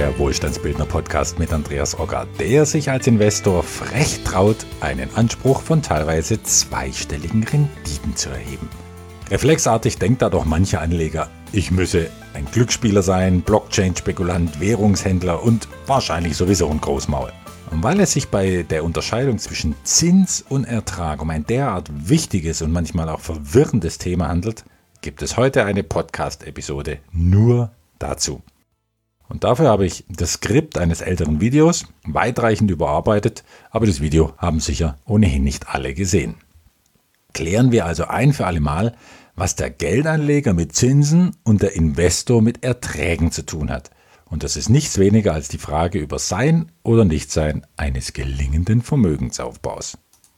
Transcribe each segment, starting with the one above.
der Wohlstandsbildner-Podcast mit Andreas Ogger, der sich als Investor frech traut, einen Anspruch von teilweise zweistelligen Renditen zu erheben. Reflexartig denkt da doch mancher Anleger, ich müsse ein Glücksspieler sein, Blockchain-Spekulant, Währungshändler und wahrscheinlich sowieso ein Großmaul. Und weil es sich bei der Unterscheidung zwischen Zins und Ertrag um ein derart wichtiges und manchmal auch verwirrendes Thema handelt, gibt es heute eine Podcast-Episode nur dazu. Und dafür habe ich das Skript eines älteren Videos weitreichend überarbeitet, aber das Video haben sicher ohnehin nicht alle gesehen. Klären wir also ein für alle Mal, was der Geldanleger mit Zinsen und der Investor mit Erträgen zu tun hat. Und das ist nichts weniger als die Frage über Sein oder Nichtsein eines gelingenden Vermögensaufbaus.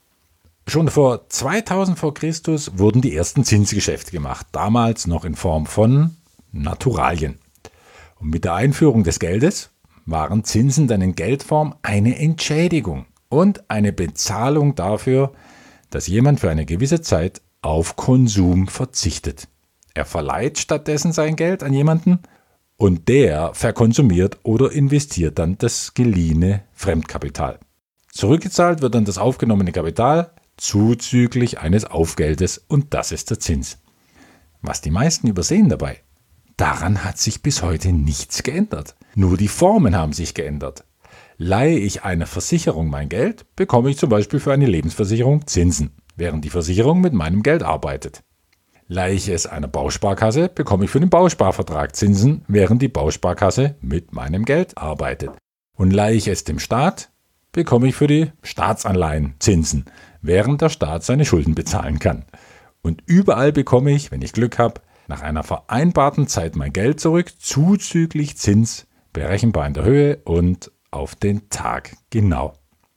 Schon vor 2000 vor Christus wurden die ersten Zinsgeschäfte gemacht, damals noch in Form von Naturalien. Und mit der Einführung des Geldes waren Zinsen dann in Geldform eine Entschädigung und eine Bezahlung dafür, dass jemand für eine gewisse Zeit auf Konsum verzichtet. Er verleiht stattdessen sein Geld an jemanden und der verkonsumiert oder investiert dann das geliehene Fremdkapital. Zurückgezahlt wird dann das aufgenommene Kapital zuzüglich eines Aufgeldes und das ist der Zins. Was die meisten übersehen dabei: Daran hat sich bis heute nichts geändert. Nur die Formen haben sich geändert. Leihe ich einer Versicherung mein Geld, bekomme ich zum Beispiel für eine Lebensversicherung Zinsen, während die Versicherung mit meinem Geld arbeitet. Leihe ich es einer Bausparkasse, bekomme ich für den Bausparvertrag Zinsen, während die Bausparkasse mit meinem Geld arbeitet. Und leihe ich es dem Staat, bekomme ich für die Staatsanleihen Zinsen, während der Staat seine Schulden bezahlen kann. Und überall bekomme ich, wenn ich Glück habe, nach einer vereinbarten Zeit mein Geld zurück, zuzüglich Zins, berechenbar in der Höhe und auf den Tag genau.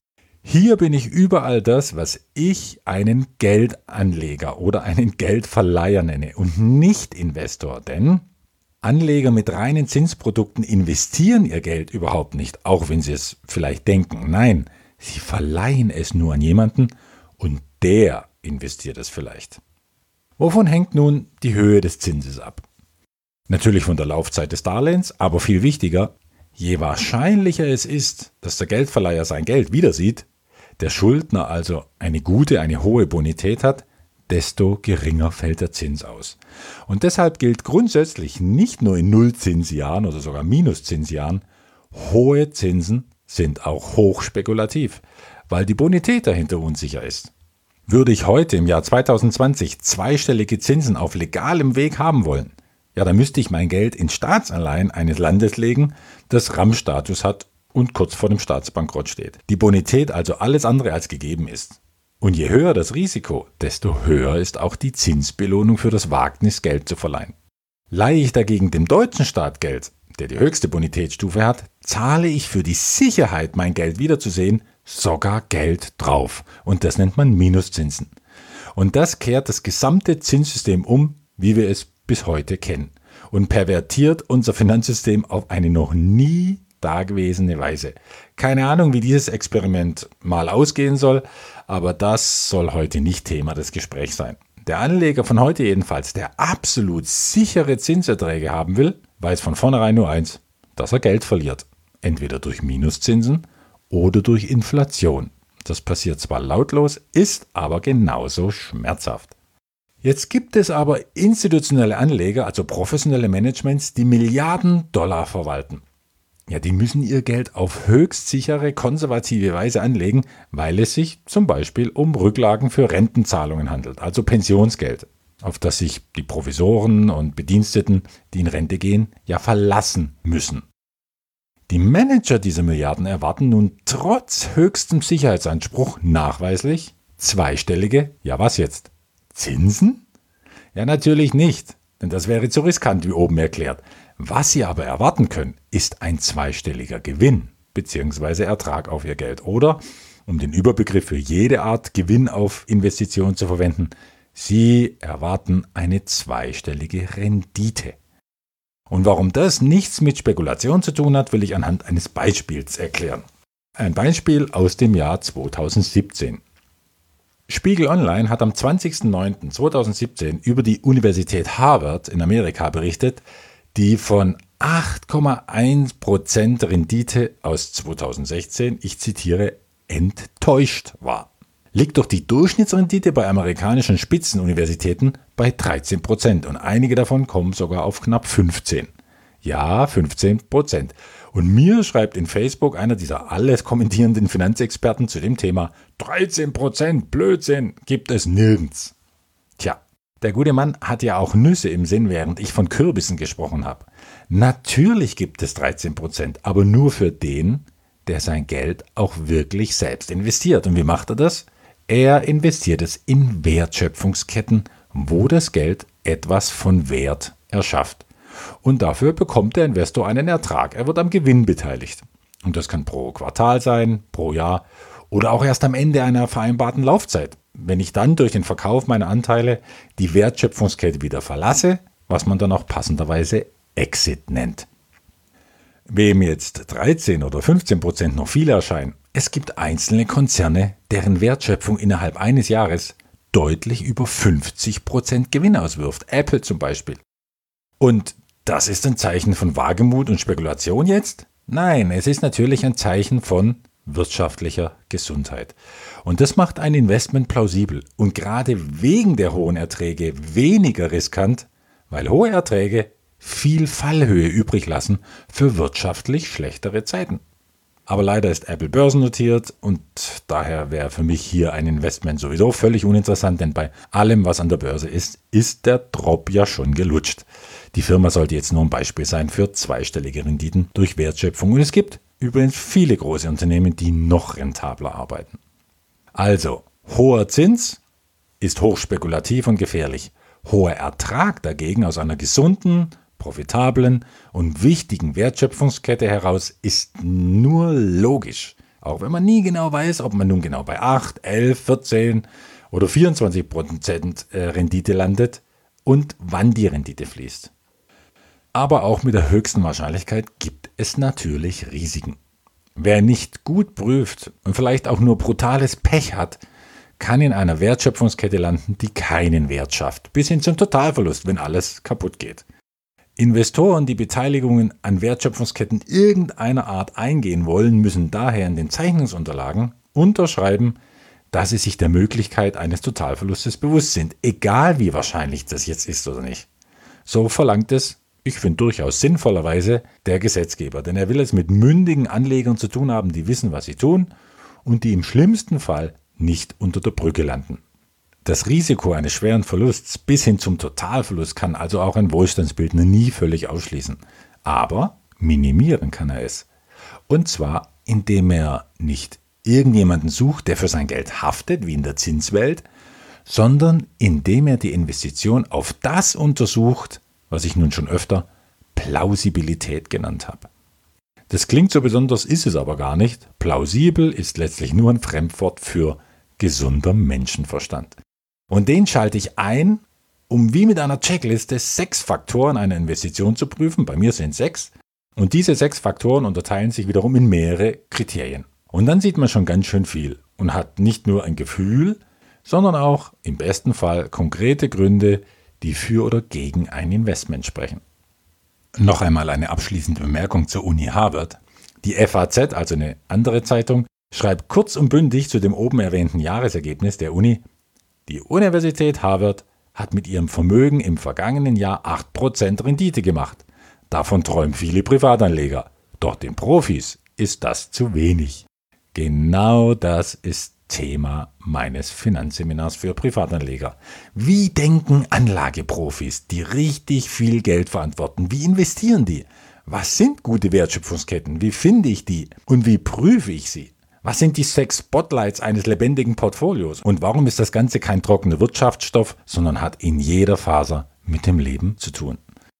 Hier bin ich überall das, was ich einen Geldanleger oder einen Geldverleiher nenne und nicht Investor, denn Anleger mit reinen Zinsprodukten investieren ihr Geld überhaupt nicht, auch wenn sie es vielleicht denken. Nein, sie verleihen es nur an jemanden und der investiert es vielleicht. Wovon hängt nun die Höhe des Zinses ab? Natürlich von der Laufzeit des Darlehens, aber viel wichtiger, je wahrscheinlicher es ist, dass der Geldverleiher sein Geld wieder sieht, der Schuldner also eine hohe Bonität hat, desto geringer fällt der Zins aus. Und deshalb gilt grundsätzlich nicht nur in Nullzinsjahren oder sogar Minuszinsjahren, hohe Zinsen sind auch hochspekulativ, weil die Bonität dahinter unsicher ist. Würde ich heute im Jahr 2020 zweistellige Zinsen auf legalem Weg haben wollen, ja, dann müsste ich mein Geld in Staatsanleihen eines Landes legen, das RAM-Status hat und kurz vor dem Staatsbankrott steht. Die Bonität also alles andere als gegeben ist. Und je höher das Risiko, desto höher ist auch die Zinsbelohnung für das Wagnis, Geld zu verleihen. Leihe ich dagegen dem deutschen Staat Geld, der die höchste Bonitätsstufe hat, zahle ich für die Sicherheit, mein Geld wiederzusehen, sogar Geld drauf. Und das nennt man Minuszinsen. Und das kehrt das gesamte Zinssystem um, wie wir es bis heute kennen. Und pervertiert unser Finanzsystem auf eine noch nie dagewesene Weise. Keine Ahnung, wie dieses Experiment mal ausgehen soll, aber das soll heute nicht Thema des Gesprächs sein. Der Anleger von heute jedenfalls, der absolut sichere Zinserträge haben will, weiß von vornherein nur eins, dass er Geld verliert. Entweder durch Minuszinsen oder durch Inflation. Das passiert zwar lautlos, ist aber genauso schmerzhaft. Jetzt gibt es aber institutionelle Anleger, also professionelle Managements, die Milliarden Dollar verwalten. Ja, die müssen ihr Geld auf höchst sichere, konservative Weise anlegen, weil es sich zum Beispiel um Rücklagen für Rentenzahlungen handelt, also Pensionsgeld, auf das sich die Provisoren und Bediensteten, die in Rente gehen, ja verlassen müssen. Die Manager dieser Milliarden erwarten nun trotz höchstem Sicherheitsanspruch nachweislich zweistellige, ja was jetzt, Zinsen? Ja, natürlich nicht, denn das wäre zu riskant, wie oben erklärt. Was sie aber erwarten können, ist ein zweistelliger Gewinn bzw. Ertrag auf ihr Geld. Oder, um den Überbegriff für jede Art Gewinn auf Investition zu verwenden, sie erwarten eine zweistellige Rendite. Und warum das nichts mit Spekulation zu tun hat, will ich anhand eines Beispiels erklären. Ein Beispiel aus dem Jahr 2017. Spiegel Online hat am 20.09.2017 über die Universität Harvard in Amerika berichtet, die von 8,1% Rendite aus 2016, ich zitiere, enttäuscht war. Liegt doch die Durchschnittsrendite bei amerikanischen Spitzenuniversitäten bei 13% und einige davon kommen sogar auf knapp 15%. Ja, 15%. Und mir schreibt in Facebook einer dieser alles kommentierenden Finanzexperten zu dem Thema, 13%, Blödsinn, gibt es nirgends. Tja, der gute Mann hat ja auch Nüsse im Sinn, während ich von Kürbissen gesprochen habe. Natürlich gibt es 13%, aber nur für den, der sein Geld auch wirklich selbst investiert. Und wie macht er das? Er investiert es in Wertschöpfungsketten, wo das Geld etwas von Wert erschafft. Und dafür bekommt der Investor einen Ertrag. Er wird am Gewinn beteiligt. Und das kann pro Quartal sein, pro Jahr oder auch erst am Ende einer vereinbarten Laufzeit. Wenn ich dann durch den Verkauf meiner Anteile die Wertschöpfungskette wieder verlasse, was man dann auch passenderweise Exit nennt. Wem jetzt 13 oder 15% noch viel erscheinen, es gibt einzelne Konzerne, deren Wertschöpfung innerhalb eines Jahres deutlich über 50% Gewinn auswirft. Apple zum Beispiel. Und das ist ein Zeichen von Wagemut und Spekulation jetzt? Nein, es ist natürlich ein Zeichen von wirtschaftlicher Gesundheit. Und das macht ein Investment plausibel und gerade wegen der hohen Erträge weniger riskant, weil hohe Erträge viel Fallhöhe übrig lassen für wirtschaftlich schlechtere Zeiten. Aber leider ist Apple börsennotiert und daher wäre für mich hier ein Investment sowieso völlig uninteressant, denn bei allem, was an der Börse ist, ist der Drop ja schon gelutscht. Die Firma sollte jetzt nur ein Beispiel sein für zweistellige Renditen durch Wertschöpfung und es gibt übrigens viele große Unternehmen, die noch rentabler arbeiten. Also, hoher Zins ist hochspekulativ und gefährlich. Hoher Ertrag dagegen aus einer gesunden, profitablen und wichtigen Wertschöpfungskette heraus ist nur logisch. Auch wenn man nie genau weiß, ob man nun genau bei 8, 11, 14 oder 24% Rendite landet und wann die Rendite fließt. Aber auch mit der höchsten Wahrscheinlichkeit gibt es natürlich Risiken. Wer nicht gut prüft und vielleicht auch nur brutales Pech hat, kann in einer Wertschöpfungskette landen, die keinen Wert schafft, bis hin zum Totalverlust, wenn alles kaputt geht. Investoren, die Beteiligungen an Wertschöpfungsketten irgendeiner Art eingehen wollen, müssen daher in den Zeichnungsunterlagen unterschreiben, dass sie sich der Möglichkeit eines Totalverlustes bewusst sind, egal wie wahrscheinlich das jetzt ist oder nicht. So verlangt es, ich finde durchaus sinnvollerweise, der Gesetzgeber, denn er will es mit mündigen Anlegern zu tun haben, die wissen, was sie tun und die im schlimmsten Fall nicht unter der Brücke landen. Das Risiko eines schweren Verlusts bis hin zum Totalverlust kann also auch ein Wohlstandsbildner nie völlig ausschließen. Aber minimieren kann er es. Und zwar, indem er nicht irgendjemanden sucht, der für sein Geld haftet, wie in der Zinswelt, sondern indem er die Investition auf das untersucht, was ich nun schon öfter Plausibilität genannt habe. Das klingt so besonders, ist es aber gar nicht. Plausibel ist letztlich nur ein Fremdwort für gesunder Menschenverstand. Und den schalte ich ein, um wie mit einer Checkliste 6 Faktoren einer Investition zu prüfen. Bei mir sind 6. Und diese 6 Faktoren unterteilen sich wiederum in mehrere Kriterien. Und dann sieht man schon ganz schön viel und hat nicht nur ein Gefühl, sondern auch im besten Fall konkrete Gründe, die für oder gegen ein Investment sprechen. Noch einmal eine abschließende Bemerkung zur Uni Harvard. Die FAZ, also eine andere Zeitung, schreibt kurz und bündig zu dem oben erwähnten Jahresergebnis der Uni: Die Universität Harvard hat mit ihrem Vermögen im vergangenen Jahr 8% Rendite gemacht. Davon träumen viele Privatanleger. Doch den Profis ist das zu wenig. Genau das ist Thema meines Finanzseminars für Privatanleger. Wie denken Anlageprofis, die richtig viel Geld verantworten? Wie investieren die? Was sind gute Wertschöpfungsketten? Wie finde ich die? Und wie prüfe ich sie? Was sind die 6 Spotlights eines lebendigen Portfolios? Und warum ist das Ganze kein trockener Wirtschaftsstoff, sondern hat in jeder Faser mit dem Leben zu tun?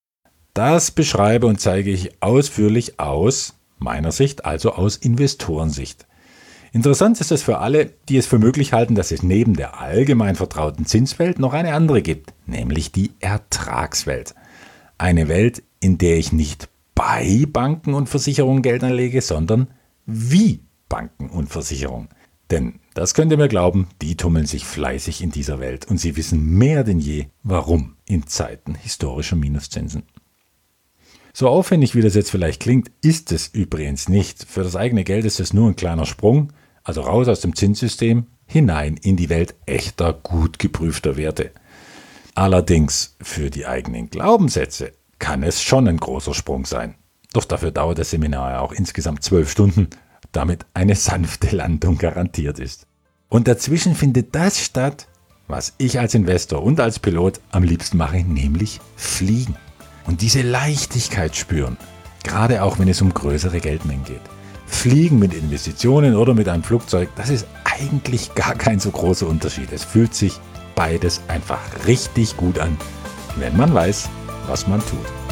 Das beschreibe und zeige ich ausführlich aus meiner Sicht, also aus Investorensicht. Interessant ist es für alle, die es für möglich halten, dass es neben der allgemein vertrauten Zinswelt noch eine andere gibt, nämlich die Ertragswelt. Eine Welt, in der ich nicht bei Banken und Versicherungen Geld anlege, sondern wie Banken und Versicherungen. Denn, das könnt ihr mir glauben, die tummeln sich fleißig in dieser Welt und sie wissen mehr denn je, warum in Zeiten historischer Minuszinsen. So aufwendig wie das jetzt vielleicht klingt, ist es übrigens nicht. Für das eigene Geld ist es nur ein kleiner Sprung, also raus aus dem Zinssystem, hinein in die Welt echter, gut geprüfter Werte. Allerdings für die eigenen Glaubenssätze kann es schon ein großer Sprung sein. Doch dafür dauert das Seminar ja auch insgesamt 12 Stunden, damit eine sanfte Landung garantiert ist. Und dazwischen findet das statt, was ich als Investor und als Pilot am liebsten mache, nämlich fliegen. Und diese Leichtigkeit spüren, gerade auch wenn es um größere Geldmengen geht. Fliegen mit Investitionen oder mit einem Flugzeug, das ist eigentlich gar kein so großer Unterschied. Es fühlt sich beides einfach richtig gut an, wenn man weiß, was man tut.